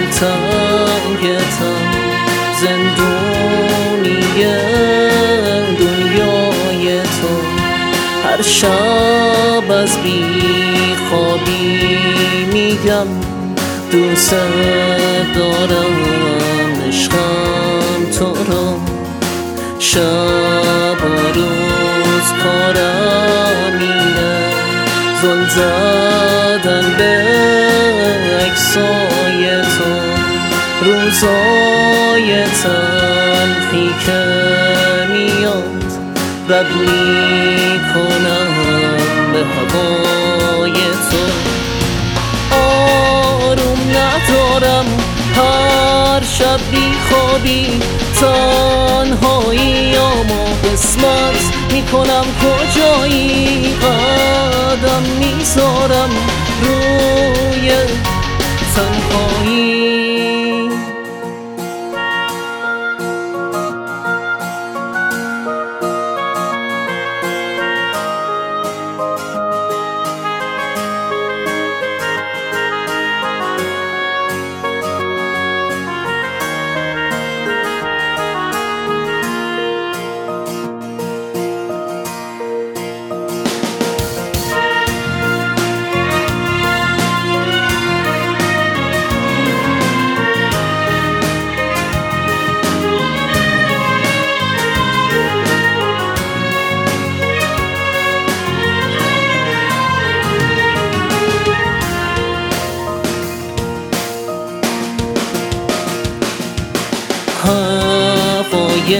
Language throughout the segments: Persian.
تنگتم، زندونی دنیای تو. هر شب از بیخوابی میگم دوست دارم، عشقم تو رو. شب و روز کارم اینه، زل زدن به عکسای تو. روزای تلخی که میاد رد میکنم به هوای تو. آروم ندارم هر شب بیخوابی، تنهاییامو قسمت میکنم کجایی. قدم میذارم روی تنهایی. هوای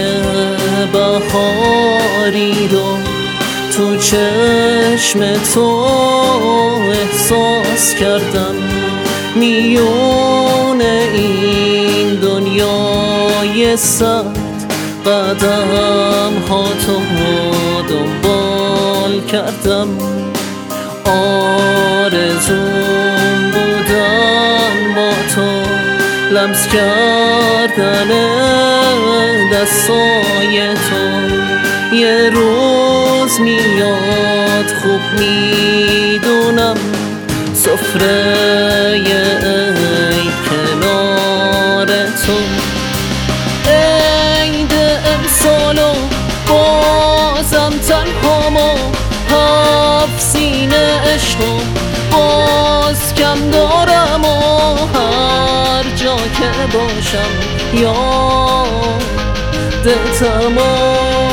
بهاری رو تو چشم تو احساس کردم. میون این دنیای سرد قدم ها تو دنبال کردم. آرزوم بودن با تو، لمس کردن دستای تو. یه روز میاد خوب میدونم، سفره عید کنار تو. عید امسالو بازم تنهامو، هفت سینه عشقو باز کم دارم. و هر جا که باشم یادتم.